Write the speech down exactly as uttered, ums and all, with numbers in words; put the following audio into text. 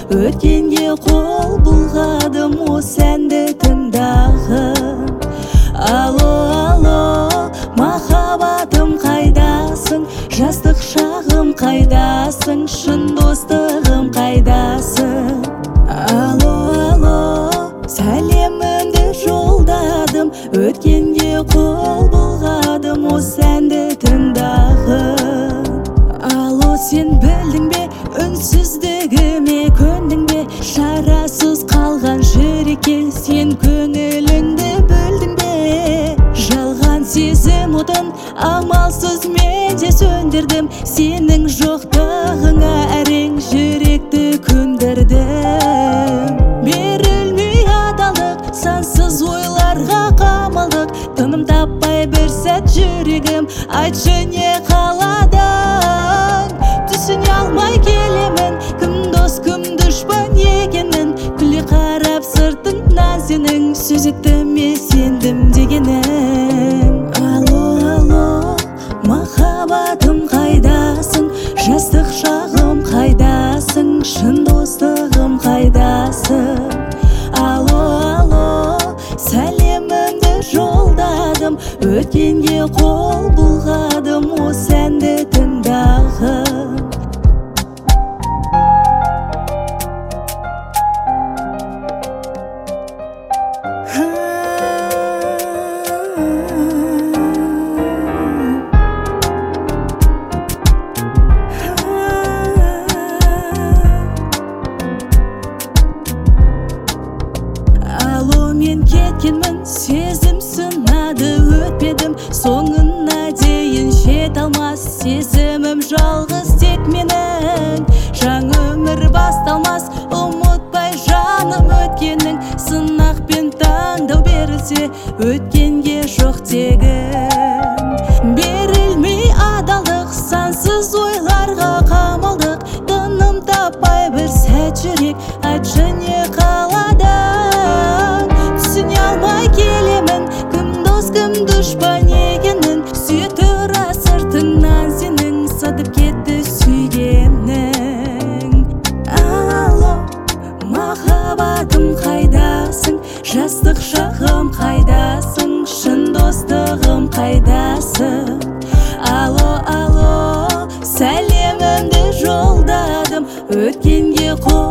өткенге қол бұлғадым, осы әнді тыңдағын. Алло, алло, махаббатым қайдасың, жастық шағым қайдасың, шын достығым қайдасың? Алло, алло, сәлемімді жолдадым, өткенге қол бұлғадым, осы әнді тыңдағын. Алло, сен білдің бе, үнсіздігіме көндің бе, шарасыз қалған жүрекке сен көңіліңді бөлдің бе? Жалған сезім отын амалсыз мен де сөндірдім, сенің жоқтығыңа әрең жүректі көндірдім. Берілмей адалдық, сансыз ойларға қамалдық, тыным таппай бір сәт жүрегім, айтшы не қаладың? Түсіне алмай келемін, кім дос кім дұшпан екенін, күле қарап сыртыңнан сенің сөзеттіме сендім дегенін. Алло, алло, махаббатым қайдасың, жастық шағым қайдасың, шын достығым қайдасың? Алло, алло, сәлемімді жолдадым, өткенге қол бұлғадым, осы әнді тыңдағын. Алло, мен кеткенмін, сезім сынады, өтпедім, соңына дейін жете алмас сезімім жалғыз тек менің. Жаңа өмір басталмас, ұмытпай жаным өткенің, сынақпен таңдау берілсе, өткенге жоқ тегін. Берілмей адалдық, сансыз ойларға қамалдық, тыным таппай бір сәт жүрек, айтшы не қаладың? Түсіне алмай келемін, кім дос кім дұшпан екенін, сүйе тұра сыртыңнан сенің сатып кетті сүйгенің. Алло, махаббатым қайдасың, жастық шағым қайдасың, шын достығым қайдасың? Алло, алло, сәлемімді жолдадым, өткенге қол